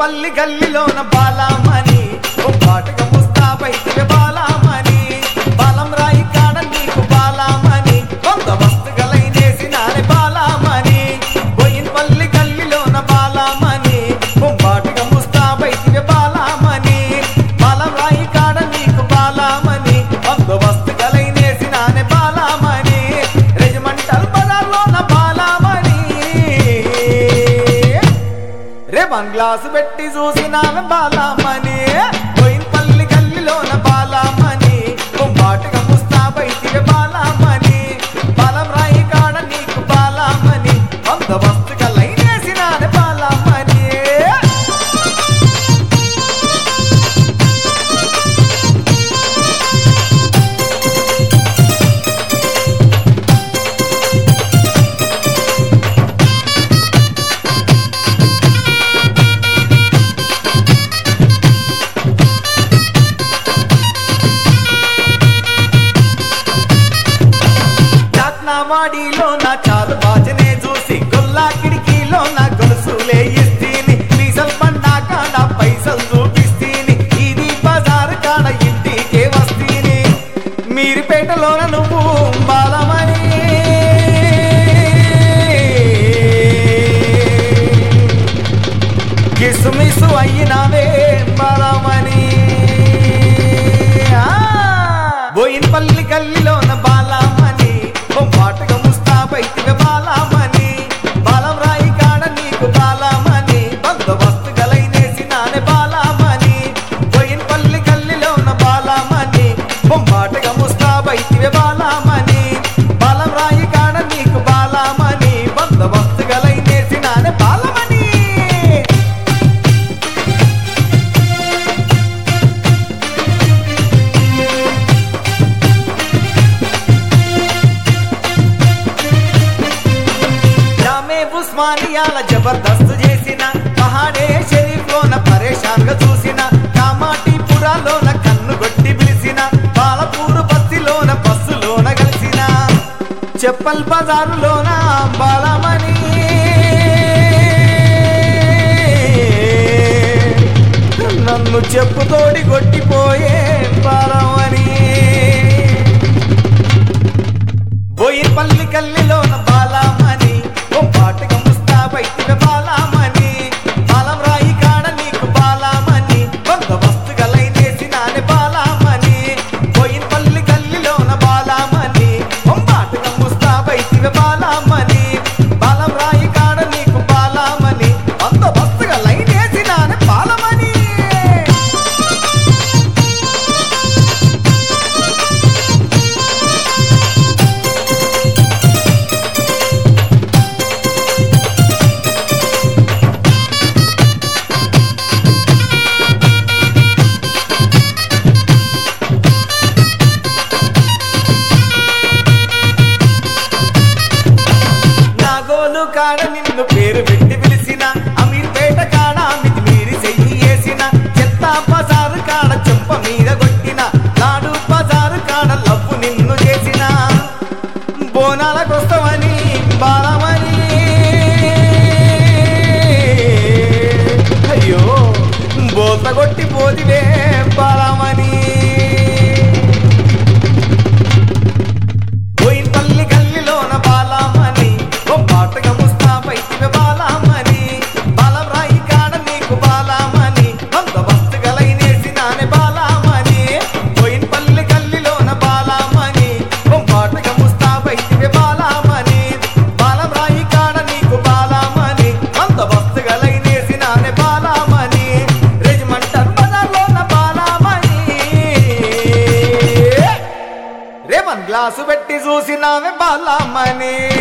బోయిన్పల్లి గల్లిలోన బాలామణి ఓ పాటగా ముస్తాబైతివే బాలామణి బాలం రాయి కాడ నీకు బాలామణి బందోబస్తు గలైనేసినానే బాలామణి బోయిన్పల్లి గల్లిలోన బాలామణి ఓ పాటగా ముస్తాబైతివే బాలామణి బాలం రాయి కాడ నీకు బాలామణి బందోబస్తు గలైనేసినానే బాలామణి రెజిమెంటల్ బజార్లోన బాలామణి రేపన్ గ్లాసు పెట్టి చూసినావే బాలామణి బోయిన్పల్లి గల్లిలోన బాలామణి బొంబాటుగా ముస్తాబైతివే బాలామణి బాలం రాయి కాడ నీకు బాలామణి బందోబస్తుగా లైనేసినానే బాలామణి వాడిలో నా చాలు బాజనే చూసి గొల్లా కిడికీలో నా గొలుసులే ఇస్తీని డీజల్ బండా కాడ పైసలు చూపిస్తీని ఇది బజారు కాడ ఇంటికే వస్తీని మీరిపేటలోన నువ్వు బాలమని కిసుమిసు అయినావే బాలమని బోయిన్పల్లి గల్లిలోన బాలమని బొంబాటుగా ముస్తాబైతివే బాలామణి బాలం రాయి కాడ నీకు బాలామణి బందోబస్తు గలైనేసినానే బాలామణి బోయిన్పల్లి గల్లిలోన బాలామణి బొంబాటుగా ముస్తాబైతివే బాలామణి బాలం రాయి కాడ నీకు బాలామణి బందోబస్తు గలైనేసినానే బాలమణి ఉస్మానియాల జబర్దస్త్ చేసిన పహాడే షరీఫ్ లోన పరేషాన్ గా చూసిన కామాటిపురాలోన కన్ను గొట్టి పిలిచిన పాలపూరు బస్తిలోన బస్సులోన కలిసిన చెప్పల్ బజారులోన బాలమణి నన్ను చెప్పుతోడి కొట్టిపోయే బాలమణి బోయిన్పల్లి గల్లిలోన బాలమణి బొంబాటుగా ముస్తాబైతివే బాలామణి బాలం రాయి కాడ నీకు బాలామణి బందోబస్తు గలైనేసినానే బాలామణి బోయిన్పల్లి గల్లిలోన బాలామణి బొంబాటుగా ముస్తాబైతివే బాలామణి బాలం రాయి కాడ నీకు బాలామణి బందోబస్తు గలైనేసినానే బాలమణి కాడ నిన్ను పేరు పెట్టి పిలిచిన అమీర్పేట కాడ మిది మీరి చెయ్యి వేసిన చెత్త బజారు కాడ చెంప మీద కొట్టిన నాడు బజారు కాడ లవ్వు నిన్ను చేసిన బోనాలకొస్తామని బాలమని అయ్యో బోత కొట్టి పోదివే బాలమని బోయిన్పల్లి గల్లిలోన బాలమని బొంబాటుగా ముస్తాబైతివే బాలామణి బాలం రాయి కాడ నీకు బాలామణి బందోబస్తు గలైనేసినానే బాలామణి బోయిన్పల్లి గల్లిలోన బాలామణి బొంబాటుగా ముస్తాబైతివే బాలామణి బాలం రాయి కాడ నీకు బాలామణి బందోబస్తు గలైనేసినానే బాలామణి రెజిమెంటల్ బజార్లోన బాలామణి రేపన్ గ్లాసు పెట్టి చూసినావే బాలామణి